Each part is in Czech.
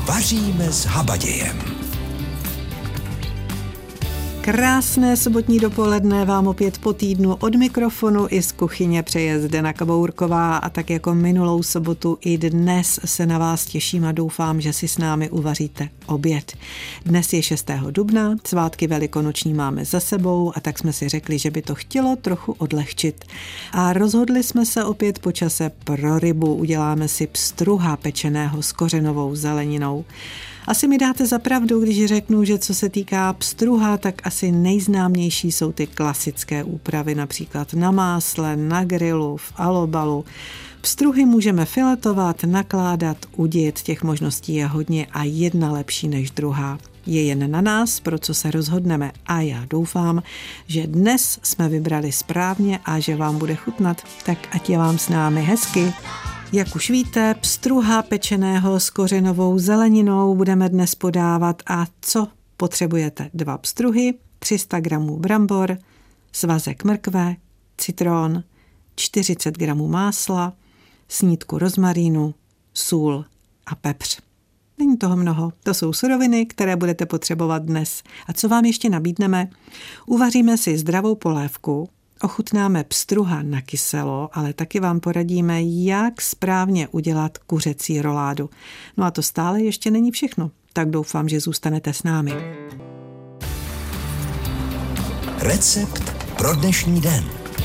Vaříme s Habadějem. Krásné sobotní dopoledne vám opět po týdnu od mikrofonu i z kuchyně přeje Zdena Kabourková a tak jako minulou sobotu i dnes se na vás těším a doufám, že si s námi uvaříte oběd. Dnes je 6. dubna, svátky velikonoční máme za sebou a tak jsme si řekli, že by to chtělo trochu odlehčit. A rozhodli jsme se opět po čase pro rybu, uděláme si pstruha pečeného s kořenovou zeleninou. Asi mi dáte za pravdu, když řeknu, že co se týká pstruha, tak asi nejznámější jsou ty klasické úpravy, například na másle, na grilu, v alobalu. Pstruhy můžeme filetovat, nakládat, udit, těch možností je hodně a jedna lepší než druhá. Je jen na nás, pro co se rozhodneme a já doufám, že dnes jsme vybrali správně a že vám bude chutnat, tak ať je vám s námi hezky. Jak už víte, pstruha pečeného s kořenovou zeleninou budeme dnes podávat a co potřebujete? 2 pstruhy, 300 gramů brambor, svazek mrkve, citron, 40 gramů másla, snídku rozmarínu, sůl a pepř. Není toho mnoho, to jsou suroviny, které budete potřebovat dnes. A co vám ještě nabídneme? Uvaříme si zdravou polévku, ochutnáme pstruha na kyselo, ale taky vám poradíme, jak správně udělat kuřecí roládu. No a to stále ještě není všechno, tak doufám, že zůstanete s námi. Recept pro dnešní den.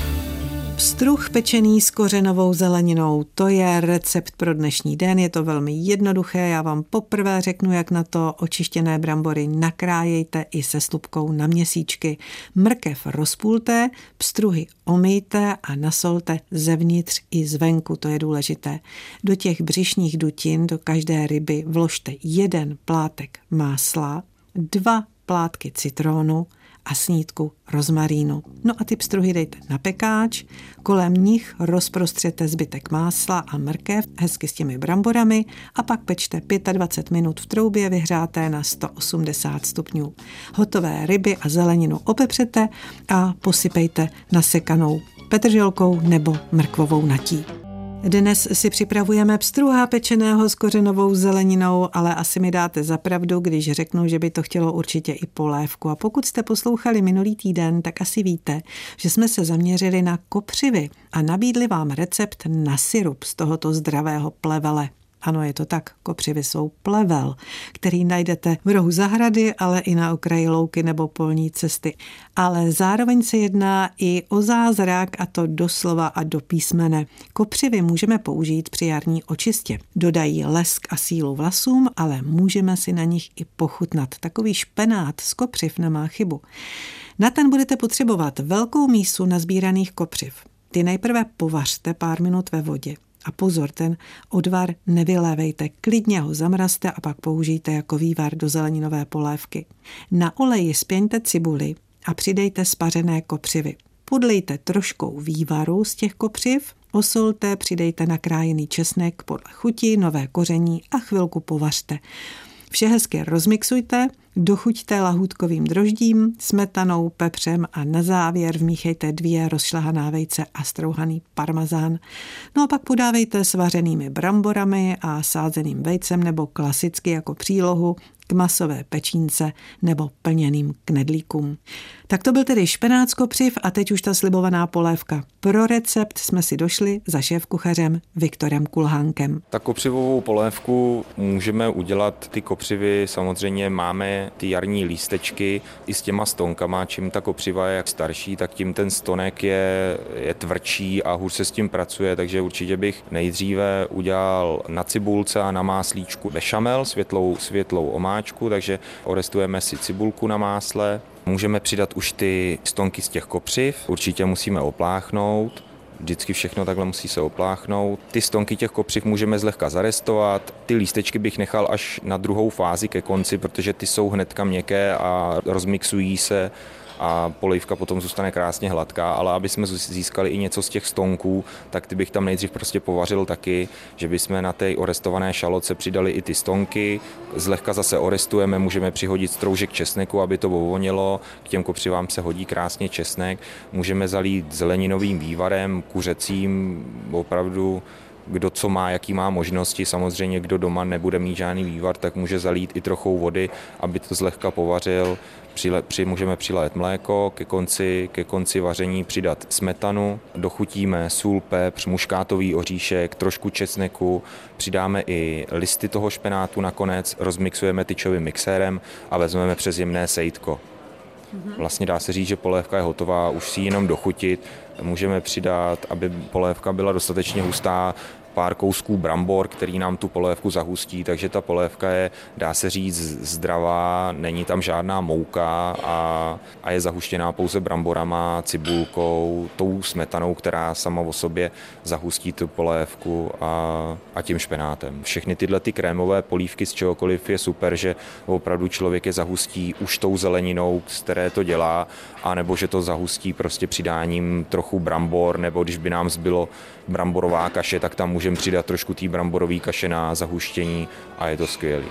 Pstruh pečený s kořenovou zeleninou, to je recept pro dnešní den, je to velmi jednoduché, já vám poprvé řeknu, jak na to. Očištěné brambory nakrájejte i se slupkou na měsíčky, mrkev rozpůlte, pstruhy omyjte a nasolte zevnitř i zvenku, to je důležité. Do těch břišních dutin, do každé ryby vložte 1 plátek másla, 2 plátky citronu a snídku rozmarínu. No a ty pstruhy dejte na pekáč, kolem nich rozprostřete zbytek másla a mrkev, hezky s těmi bramborami a pak pečte 25 minut v troubě vyhřáté na 180 stupňů. Hotové ryby a zeleninu opepřete a posypejte nasekanou petrželkou nebo mrkvovou natí. Dnes si připravujeme pstruha pečeného s kořenovou zeleninou, ale asi mi dáte za pravdu, když řeknu, že by to chtělo určitě i polévku. A pokud jste poslouchali minulý týden, tak asi víte, že jsme se zaměřili na kopřivy a nabídli vám recept na sirup z tohoto zdravého plevele. Ano, je to tak, kopřivy jsou plevel, který najdete v rohu zahrady, ale i na okraji louky nebo polní cesty. Ale zároveň se jedná i o zázrak, a to doslova a do písmene. Kopřivy můžeme použít při jarní očistě. Dodají lesk a sílu vlasům, ale můžeme si na nich i pochutnat. Takový špenát z kopřiv nemá chybu. Na ten budete potřebovat velkou mísu nazbíraných kopřiv. Ty nejprve povařte pár minut ve vodě. A pozor, ten odvar nevylévejte, klidně ho zamrazte a pak použijte jako vývar do zeleninové polévky. Na oleji spěňte cibuli a přidejte spařené kopřivy. Podlejte troškou vývaru z těch kopřiv, osolte, přidejte nakrájený česnek podle chuti, nové koření a chvilku povařte. Vše hezky rozmixujte, dochuťte lahůdkovým droždím, smetanou, pepřem a na závěr vmíchejte 2 rozšlahaná vejce a strouhaný parmazán. No a pak podávejte s vařenými bramborami a sázeným vejcem nebo klasicky jako přílohu k masové pečínce nebo plněným knedlíkům. Tak to byl tedy špenát z kopřiv a teď už ta slibovaná polévka. Pro recept jsme si došli za šéfkuchařem Viktorem Kulhánkem. Tak kopřivovou polévku můžeme udělat, ty kopřivy samozřejmě máme ty jarní lístečky i s těma stonkama, čím ta kopřiva je jak starší, tak tím ten stonek je tvrdší a hůř se s tím pracuje, takže určitě bych nejdříve udělal na cibulce a na máslíčku bešamel, světlou omáčku, takže orestujeme si cibulku na másle. Můžeme přidat už ty stonky z těch kopřiv, určitě musíme opláchnout, vždycky všechno takhle musí se opláchnout. Ty stonky těch kopřiv můžeme zlehka zarestovat, ty lístečky bych nechal až na druhou fázi ke konci, protože ty jsou hnedka měkké a rozmixují se a polívka potom zůstane krásně hladká, ale aby jsme získali i něco z těch stonků, tak ty bych tam nejdřív prostě povařil taky, že bychom na té orestované šalotce přidali i ty stonky, zlehka zase orestujeme, můžeme přihodit stroužek česneku, aby to ovonilo, k těm kopřivám se hodí krásně česnek, můžeme zalít zeleninovým vývarem, kuřecím, opravdu kdo co má, jaký má možnosti. Samozřejmě, kdo doma nebude mít žádný vývar, tak může zalít i trochou vody, aby to zlehka povařil. Můžeme přilét mléko, ke konci vaření přidat smetanu, dochutíme sůl, pepř, muškátový oříšek, trošku česneku, přidáme i listy toho špenátu nakonec, rozmixujeme tyčovým mixérem a vezmeme přes jemné sejtko. Vlastně dá se říct, že polévka je hotová, už si ji jenom dochutit. Můžeme přidat, aby polévka byla dostatečně hustá, pár kousků brambor, který nám tu polévku zahustí, takže ta polévka je, dá se říct, zdravá, není tam žádná mouka a je zahuštěná pouze bramborama, cibulkou, tou smetanou, která sama o sobě zahustí tu polévku a tím špenátem. Všechny tyhle ty krémové polívky z čehokoliv je super, že opravdu člověk je zahustí už tou zeleninou, z které to dělá, anebo že to zahustí prostě přidáním trochu brambor, nebo když by nám zbylo bramborová kaše, tak tam můžeme přidat trošku té bramborové kaše na zahuštění a je to skvělý.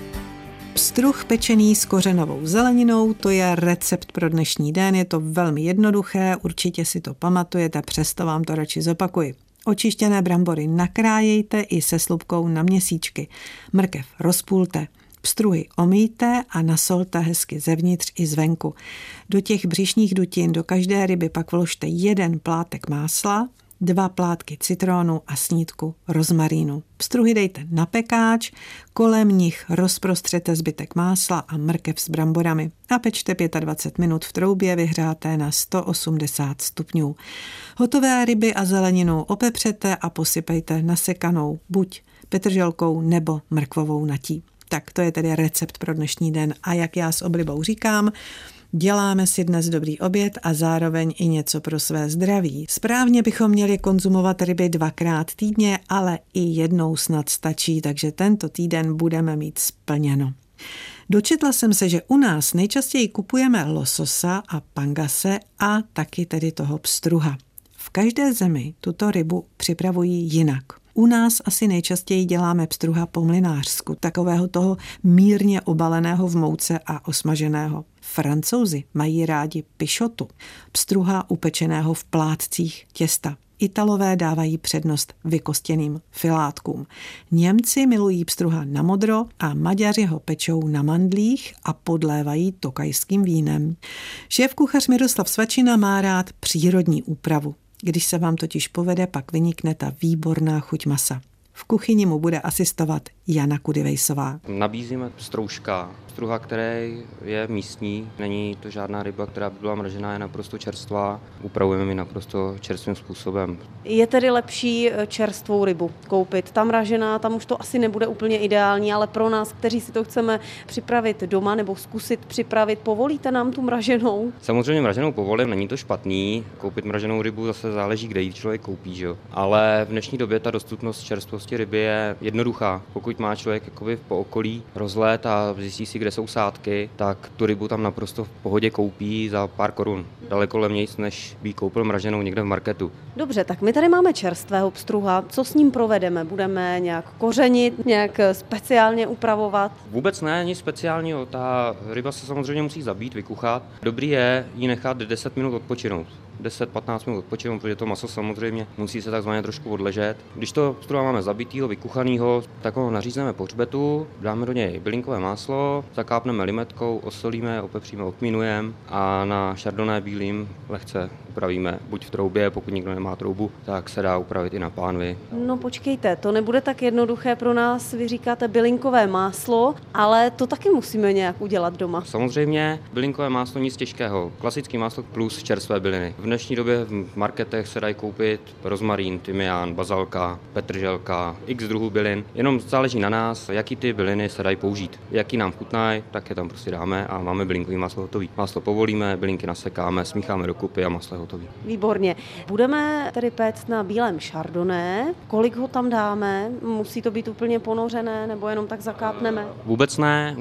Pstruh pečený s kořenovou zeleninou, to je recept pro dnešní den, je to velmi jednoduché, určitě si to pamatujete, přesto vám to radši zopakuji. Očištěné brambory nakrájejte i se slupkou na měsíčky. Mrkev rozpůlte. Pstruhy omýjte a nasolte hezky zevnitř i zvenku. Do těch břišních dutin do každé ryby pak vložte 1 plátek másla, 2 plátky citronu a snídku rozmarínu. Pstruhy dejte na pekáč, kolem nich rozprostřete zbytek másla a mrkev s bramborami a pečte 25 minut v troubě vyhřáté na 180 stupňů. Hotové ryby a zeleninu opepřete a posypejte nasekanou buď petrželkou nebo mrkvovou natí. Tak to je tedy recept pro dnešní den a jak já s oblibou říkám, děláme si dnes dobrý oběd a zároveň i něco pro své zdraví. Správně bychom měli konzumovat ryby 2krát týdně, ale i jednou snad stačí, takže tento týden budeme mít splněno. Dočetla jsem se, že u nás nejčastěji kupujeme lososa a pangase a taky tedy toho pstruha. V každé zemi tuto rybu připravují jinak. U nás asi nejčastěji děláme pstruha po mlynářsku, takového toho mírně obaleného v mouce a osmaženého. Francouzi mají rádi pišotu, pstruha upečeného v plátcích těsta. Italové dávají přednost vykostěným filátkům. Němci milují pstruha na modro a Maďaři ho pečou na mandlích a podlévají tokajským vínem. Šéfkuchař Miroslav Svačina má rád přírodní úpravu. Když se vám totiž povede, pak vynikne ta výborná chuť masa. V kuchyni mu bude asistovat Jana Kudivejsová. Nabízíme pstruha, který je místní, není to žádná ryba, která by byla mražená, je naprosto čerstvá, upravujeme ji naprosto čerstvým způsobem. Je tedy lepší čerstvou rybu koupit? Ta mražená, tam už to asi nebude úplně ideální, ale pro nás, kteří si to chceme připravit doma nebo zkusit připravit, povolíte nám tu mraženou? Samozřejmě mraženou povolím, není to špatný, koupit mraženou rybu zase záleží, kde ji člověk koupí, že? Ale v dnešní době ta dostupnost čerstvosti ryby je jednoduchá. Pokud má člověk po okolí rozhled a zjistí si, kde jsou sádky, tak tu rybu tam naprosto v pohodě koupí za pár korun. Daleko levnější, než by koupil mraženou někde v marketu. Dobře, tak my tady máme čerstvého pstruha. Co s ním provedeme? Budeme nějak kořenit, nějak speciálně upravovat? Vůbec ne, nic speciálního. Ta ryba se samozřejmě musí zabít, vykuchat. Dobrý je ji nechat 10 minut odpočinout. 10-15 minut odpočinout, protože to maso samozřejmě musí se takzvaně trošku odležet. Když to pstruha máme zabitýho, vykuchanýho, tak ho nařízneme po hřbetu, dáme do něj bylinkové máslo, zakápneme limetkou, osolíme, opepříme, okmínujeme a na chardonnay bílým lehce upravíme buď v troubě, pokud nikdo nemá troubu, tak se dá upravit i na pánvi. No počkejte, to nebude tak jednoduché pro nás, vy říkáte bylinkové máslo, ale to taky musíme nějak udělat doma. Samozřejmě bylinkové máslo nic těžkého, klasický máslo plus čerstvé byliny. V dnešní době v marketech se dají koupit rozmarín, tymián, bazalka, petrželka, x druhů bylin. Jenom záleží na nás, jaký ty byliny se dají použít. Jaký nám chutnají, tak je tam prostě dáme a máme bylinkový máslo hotový. Máslo povolíme, bylinky nasekáme, smícháme dokupy a máslo je hotový. Výborně. Budeme tedy péct na bílém chardonnay. Kolik ho tam dáme? Musí to být úplně ponořené nebo jenom tak zakápneme? Vůbec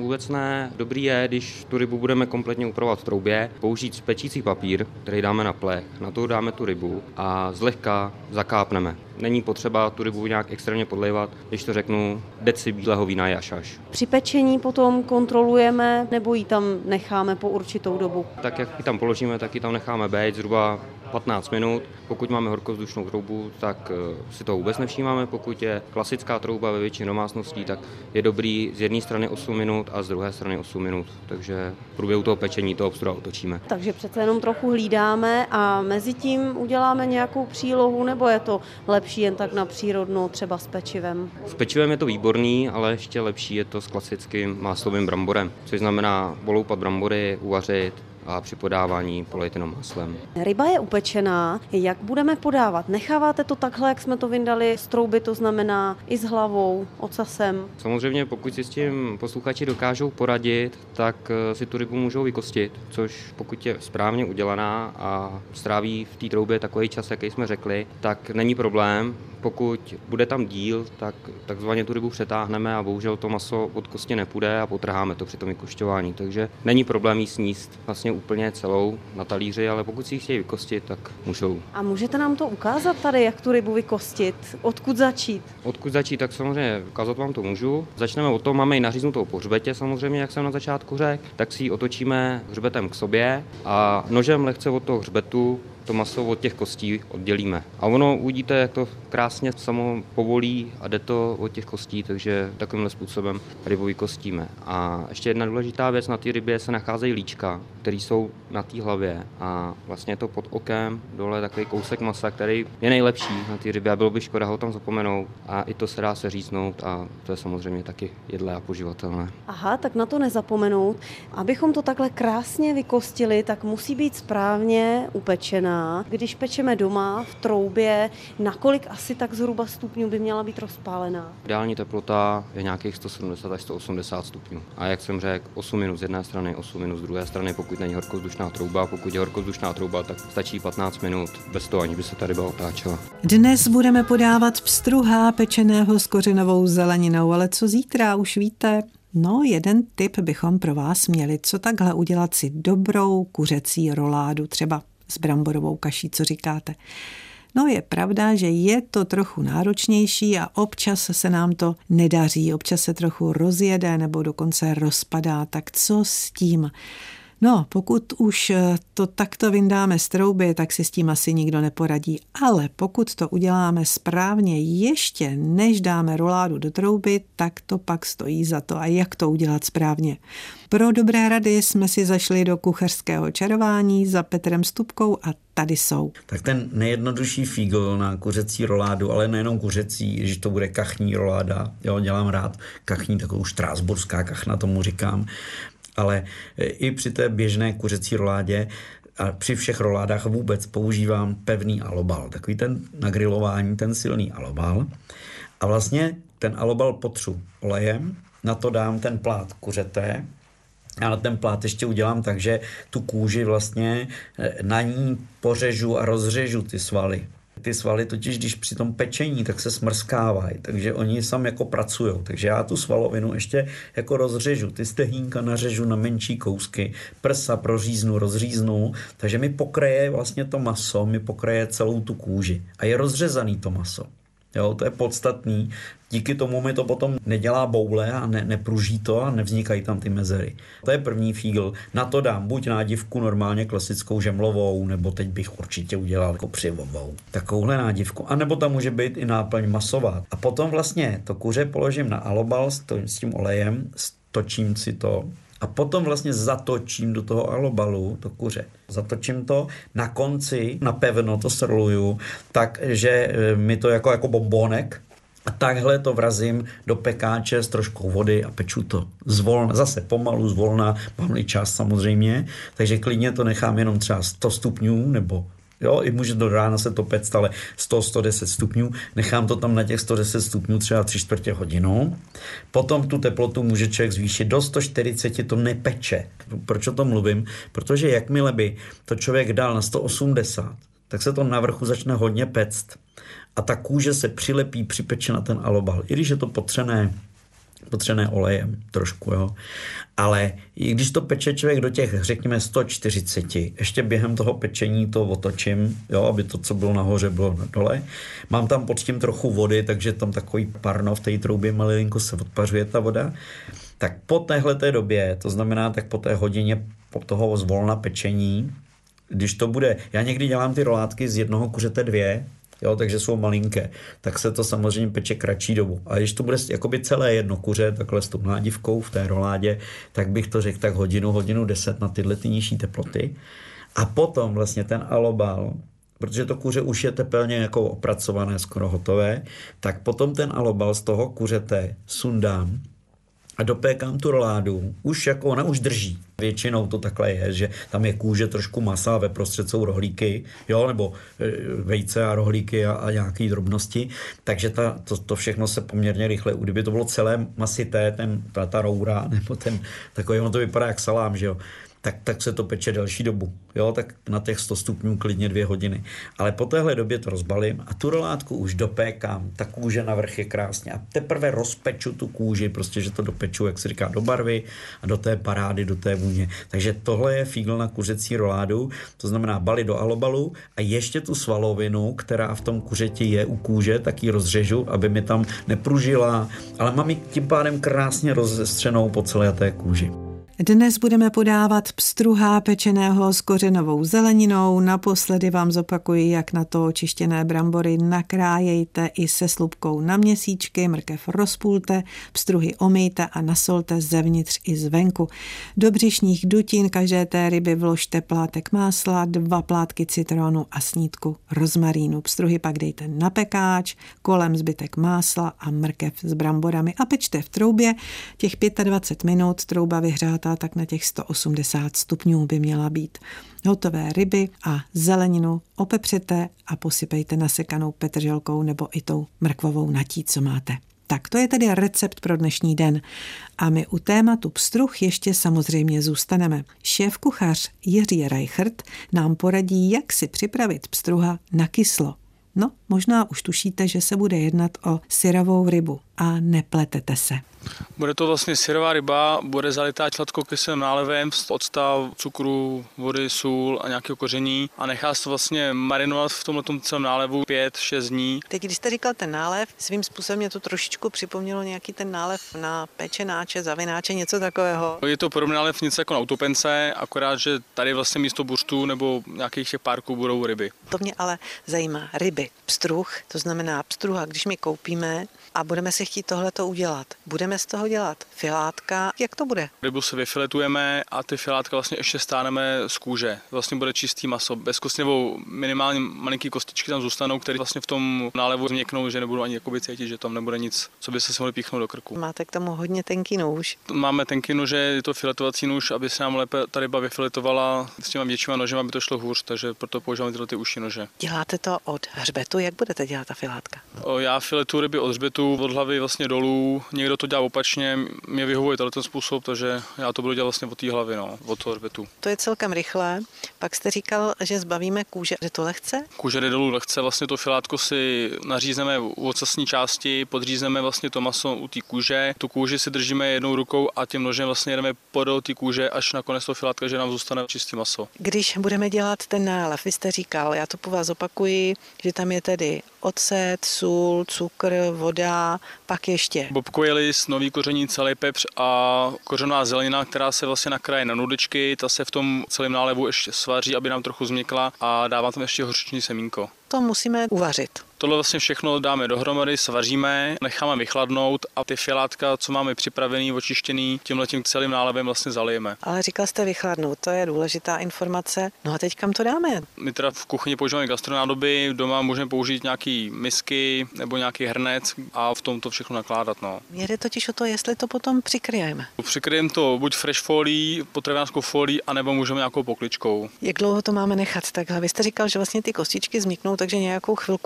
ne. Dobrý je, když tu rybu budeme kompletně upravovat v troubě, použít pečící papír, který dáme na plech. Na to dáme tu rybu a zlehka zakápneme. Není potřeba tu rybu nějak extrémně podlévat, když to řeknu, deci bílého vína je až. Při pečení potom kontrolujeme, nebo ji tam necháme po určitou dobu? Tak jak ji tam položíme, tak ji tam necháme být zhruba 15 minut. Pokud máme horkovzdušnou troubu, tak si toho vůbec nevšímáme. Pokud je klasická trouba ve většině domácností, tak je dobrý z jedné strany 8 minut a z druhé strany 8 minut. Takže v průběhu toho pečení toho obstruha otočíme. Takže přece jenom trochu hlídáme a mezi tím uděláme nějakou přílohu, nebo je to lepší jen tak na přírodnou, třeba s pečivem? S pečivem je to výborný, ale ještě lepší je to s klasickým máslovým bramborem, což znamená oloupat brambory, uvařit a při podávání polejte jenom maslem. Ryba je upečená, jak budeme podávat? Necháváte to takhle, jak jsme to vyndali z trouby, to znamená i s hlavou, ocasem? Samozřejmě pokud si s tím posluchači dokážou poradit, tak si tu rybu můžou vykostit, což pokud je správně udělaná a stráví v té troubě takový čas, jaký jsme řekli, tak není problém. Pokud bude tam díl, tak takzvaně tu rybu přetáhneme a bohužel to maso od kosti nepůjde a potrháme to při tom vykošťování. Takže není problém jí sníst vlastně úplně celou na talíři, ale pokud si ji chtějí vykostit, tak můžou. A můžete nám to ukázat tady, jak tu rybu vykostit? Odkud začít? Odkud začít, tak samozřejmě ukázat vám to můžu. Začneme od toho, máme ji naříznutou po hřbetě samozřejmě, jak jsem na začátku řekl, tak si ji otočíme hřbetem k sobě a nožem lehce od toho hřbetu to maso od těch kostí oddělíme. A ono uvidíte, jak to krásně samo povolí a jde to od těch kostí, takže takovýmhle způsobem rybu vykostíme. A ještě jedna důležitá věc, na té rybě se nacházejí líčka, které jsou na té hlavě a vlastně je to pod okem dole takový kousek masa, který je nejlepší na té rybě a bylo by škoda ho tam zapomenout a i to se dá seříznout a to je samozřejmě taky jedlé a poživatelné. Aha, tak na to nezapomenout. Abychom to takhle krásně vykostili, tak musí být správně upečená. Když pečeme doma v troubě, nakolik asi tak zhruba stupňů by měla být rozpálená? Ideální teplota je nějakých 170 až 180 stupňů. A jak jsem řekl, 8 minut z jedné strany, 8 minut z druhé strany, pokud není horkovzdušná trouba. Pokud je horkovzdušná trouba, tak stačí 15 minut bez toho, aniž by se ta ryba otáčela. Dnes budeme podávat pstruha pečeného s kořenovou zeleninou, ale co zítra, už víte? No, jeden tip bychom pro vás měli, co takhle udělat si dobrou kuřecí roládu, třeba s bramborovou kaší, co říkáte. No je pravda, že je to trochu náročnější a občas se nám to nedaří, občas se trochu rozjede nebo dokonce rozpadá, tak co s tím? No, pokud už to takto vyndáme z trouby, tak si s tím asi nikdo neporadí, ale pokud to uděláme správně ještě než dáme roládu do trouby, tak to pak stojí za to. A jak to udělat správně? Pro dobré rady jsme si zašli do kuchařského čarování za Petrem Stupkou a tady jsou. Tak ten nejjednodušší fígl na kuřecí roládu, ale nejenom kuřecí, že to bude kachní roláda, jo, dělám rád kachní, takovou štrásburská kachna tomu říkám, ale i při té běžné kuřecí roládě a při všech roládách vůbec používám pevný alobal. Takový ten na grilování, ten silný alobal. A vlastně ten alobal potřu olejem, na to dám ten plát kuřete, ale ten plát ještě udělám tak, že tu kůži vlastně na ní pořežu a rozřežu ty svaly. Ty svaly totiž, když při tom pečení, tak se smrskávají, takže oni sami jako pracujou. Takže já tu svalovinu ještě jako rozřežu, ty stehínka nařežu na menší kousky, prsa proříznu, rozříznu, takže mi pokryje vlastně to maso, mi pokryje celou tu kůži a je rozřezaný to maso. Jo, to je podstatný. Díky tomu mi to potom nedělá boule a nepruží to a nevznikají tam ty mezery. To je první fígl. Na to dám buď nádivku normálně klasickou žemlovou, nebo teď bych určitě udělal kopřivovou. Takovouhle nádivku. A nebo tam může být i náplň masová. A potom vlastně to kuře položím na alobal s tím olejem, stočím si to a potom vlastně zatočím do toho alobalu to kuře. Zatočím to na konci, napevno to sroluju, takže mi to jako bombónek. A takhle to vrazím do pekáče s troškou vody a peču to zvolna, zase pomalu, zvolna, mám-li čas samozřejmě, takže klidně to nechám jenom třeba 100 stupňů, nebo jo, i může do rána se to pect, ale 100-110 stupňů, nechám to tam na těch 110 stupňů třeba 3/4 hodinu. Potom tu teplotu může člověk zvýšit do 140, to nepeče. Proč o tom mluvím? Protože jakmile by to člověk dal na 180, tak se to na vrchu začne hodně pect a ta kůže se přilepí, připeče na ten alobal. I když je to potřené potřené olejem trošku, jo. Ale i když to peče člověk do těch, řekněme, 140, ještě během toho pečení to otočím, jo, aby to, co bylo nahoře, bylo dole. Mám tam pod tím trochu vody, takže tam takový parno v té troubě malinko se odpařuje ta voda. Tak po téhleté době, to znamená tak po té hodině po toho zvolna pečení, když to bude, já někdy dělám ty rolátky z jednoho kuřete 2, jo, takže jsou malinké, tak se to samozřejmě peče kratší dobu. A když to bude jakoby celé jedno kuře, takhle s tou nádivkou v té roládě, tak bych to řekl tak hodinu 10 na tyhle ty nižší teploty. A potom vlastně ten alobal, protože to kuře už je tepelně jako opracované, skoro hotové, tak potom ten alobal z toho kuřete sundám a dopékám tu roládu, už jako ona už drží. Většinou to takhle je, že tam je kůže, trošku masa a ve prostřed jsou rohlíky, jo, nebo vejce a rohlíky a nějaké drobnosti, takže to všechno se poměrně rychle, kdyby to bylo celé masité, ta roura, nebo ten takový, on to vypadá jak salám, že jo, tak se to peče delší dobu. Jo, tak na těch 100 stupňů klidně 2 hodiny. Ale po téhle době to rozbalím a tu rolátku už dopékám. Ta kůže navrch je krásně. A teprve rozpeču tu kůži, prostě, že to dopeču, jak se říká, do barvy a do té parády, do té vůně. Takže tohle je fígl na kuřecí roládu, to znamená bali do alobalu a ještě tu svalovinu, která v tom kuřeti je u kůže, tak ji rozřežu, aby mi tam nepružila, ale mám ji tím pádem krásně rozestřenou po celé té kůži. Dnes budeme podávat pstruha pečeného s kořenovou zeleninou. Naposledy vám zopakuji, jak na to očištěné brambory nakrájejte i se slupkou na měsíčky, mrkev rozpůlte, pstruhy omyjte a nasolte zevnitř i zvenku. Do břišních dutin každé té ryby vložte plátek másla, 2 plátky citronu a snídku rozmarínu. Pstruhy pak dejte na pekáč, kolem zbytek másla a mrkev s bramborami a pečte v troubě. Těch 25 minut trouba vyhřátá tak na těch 180 stupňů by měla být. Hotové ryby a zeleninu opepřete a posypejte nasekanou petrželkou nebo i tou mrkvovou natí, co máte. Tak to je tedy recept pro dnešní den. A my u tématu pstruh ještě samozřejmě zůstaneme. Šéfkuchař Jiří Reichert nám poradí, jak si připravit pstruha na kyslo. No, možná už tušíte, že se bude jednat o syrovou rybu a nepletete se. Bude to vlastně syrová ryba, bude zalitá sladkokyselým nálevem, octa, cukru, vody, sůl a nějakého koření a nechá se vlastně marinovat v tomhletom celém nálevu 5-6 dní. Teď, když jste říkal ten nálev, svým způsobem mě to trošičku připomnělo nějaký ten nálev na pečenáče, zavináče, něco takového. Je to podobný nálev něco jako na utopence, akorát, že tady vlastně místo burštů nebo nějakých těch párků budou ryby. To mě ale zajímá. Ryby, pstruh, to znamená pstruha, když my koupíme a budeme si chtít tohleto udělat. Budeme z toho dělat filátka. Jak to bude? Rybu se vyfiletujeme a ty filátka vlastně ještě stáneme z kůže. Vlastně bude čistý maso. Bez kosti nebo minimálně malinký kostičky tam zůstanou, které vlastně v tom nálevu změknou, že nebudou ani jakoby cítit, že tam nebude nic, co by se mohli píchnout do krku. Máte k tomu hodně tenký nůž. Máme tenký nůže, je to filetovací nůž, aby se nám lépe ta ryba vyfiletovala s těma většíma nožema, aby to šlo hůř, takže proto používáme tyhle ty užší nože. Děláte to od hřbetu, jak budete dělat ta filátka? Já filetuji ryby od hřbetu, od hlavy vlastně dolů. Někdo to dělá opačně, mě vyhovuje ten způsob, takže já to budu dělat vlastně od té hlavy, od toho hřbetu. To je celkem rychlé. Pak jste říkal, že zbavíme kůže. Je to lehce? Kůže jde dolů lehce, vlastně to filátko si nařízneme u ocasní části, podřízneme vlastně to maso u té kůže. Tu kůži si držíme jednou rukou a tím nožem vlastně jedeme podél té kůže až na konec toho filátka, že nám zůstane čistý maso. Když budeme dělat ten nálev, vy jste říkal, já to po vás opakuji, že tam je tedy ocet, sůl, cukr, voda, pak ještě bobkový list, nový koření, celý pepř a kořenová zelenina, která se vlastně nakráje na nudičky, ta se v tom celém nálevu ještě svaří, aby nám trochu změkla a dává tam ještě hořčiční semínko. To musíme uvařit. Tohle vlastně všechno dáme dohromady, svaříme, necháme vychladnout a ty filátka, co máme připravený, očištěný, tímhletím celým nálevem vlastně zalijeme. Ale říkal jste vychladnout, to je důležitá informace. No a teď kam to dáme? My teda v kuchyni používáme gastronádoby, doma můžeme použít nějaký misky nebo nějaký hrnec a v tom to všechno nakládat. Mě jde totiž o to, jestli to potom přikryjeme. Přikryjeme to buď fresh folií, potravinářskou folií, anebo můžeme nějakou pokličkou. Jak dlouho to máme nechat takhle? Vy jste říkal, že vlastně ty kostičky zmiknou, takže nějakou chvilku bychom to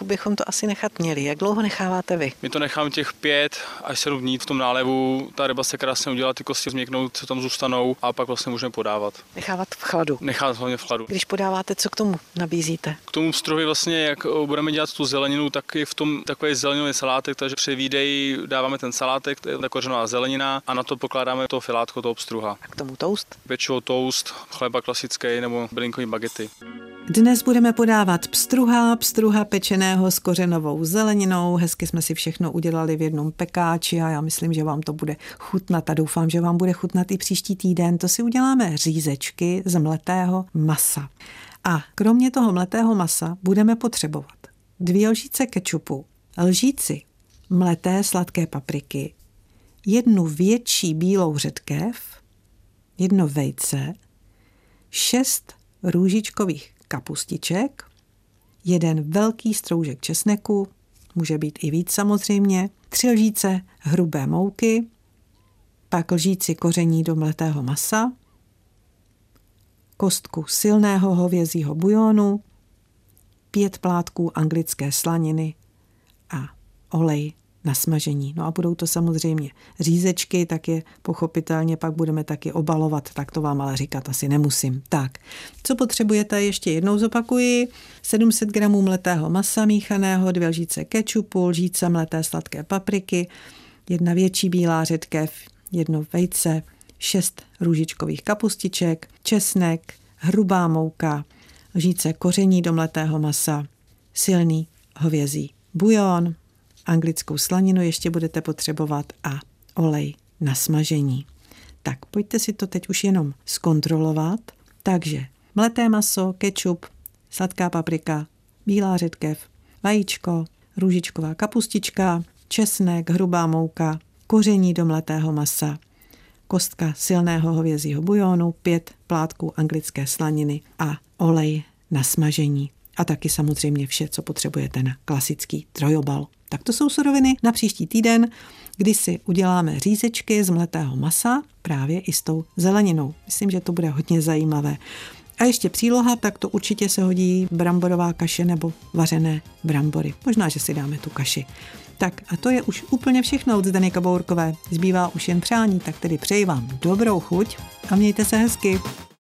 to asi nechat měli. Jak dlouho necháváte vy? My to necháme těch 5 až 7 dní v tom nálevu. Ta ryba se krásně udělá, ty kosti změknou, co tam zůstanou a pak vlastně můžeme podávat. Nechávat v chladu. Nechávat hlavně v chladu. Když podáváte, co k tomu nabízíte? K tomu pstruhy vlastně, jak budeme dělat tu zeleninu, tak i v tom takový zeleninový salátek, takže při výdeji dáváme ten salátek, to je ta kořenová zelenina a na to pokládáme to filátko, toho pstruha. A k tomu toast? Pečivo, toast, chleba klasický nebo bylinkový bagety. Dnes budeme podávat pstruha pečeného s kořenovou zeleninou. Hezky jsme si všechno udělali v jednom pekáči a já myslím, že vám to bude chutnat a doufám, že vám bude chutnat i příští týden. To si uděláme řízečky z mletého masa. A kromě toho mletého masa budeme potřebovat 2 lžíce kečupu, lžíci mleté sladké papriky, 1 větší bílou řetkev, 1 vejce, 6 růžičkových kapustiček, 1 velký stroužek česneku, může být i víc samozřejmě, 3 lžíce hrubé mouky, pak lžíci koření do mletého masa, kostku silného hovězího bujonu, 5 plátků anglické slaniny a olej na smažení. No a budou to samozřejmě řízečky, tak je pochopitelně pak budeme taky obalovat, tak to vám ale říkat asi nemusím. Tak, co potřebujete, ještě jednou zopakuji, 700 gramů mletého masa míchaného, 2 lžíce kečupu, lžíce mleté sladké papriky, 1 větší bílá řetkev, 1 vejce, 6 růžičkových kapustiček, česnek, hrubá mouka, lžíce koření do mletého masa, silný hovězí bujon, anglickou slaninu ještě budete potřebovat a olej na smažení. Tak pojďte si to teď už jenom zkontrolovat. Takže mleté maso, kečup, sladká paprika, bílá řetkev, vajíčko, růžičková kapustička, česnek, hrubá mouka, koření do mletého masa, kostka silného hovězího bujonu, 5 plátků anglické slaniny a olej na smažení. A taky samozřejmě vše, co potřebujete na klasický trojobal. Tak to jsou suroviny na příští týden, kdy si uděláme řízečky z mletého masa právě i s tou zeleninou. Myslím, že to bude hodně zajímavé. A ještě příloha, tak to určitě se hodí bramborová kaše nebo vařené brambory. Možná, že si dáme tu kaši. Tak a to je už úplně všechno od Zdeny Kabourkové. Zbývá už jen přání, tak tedy přeji vám dobrou chuť a mějte se hezky.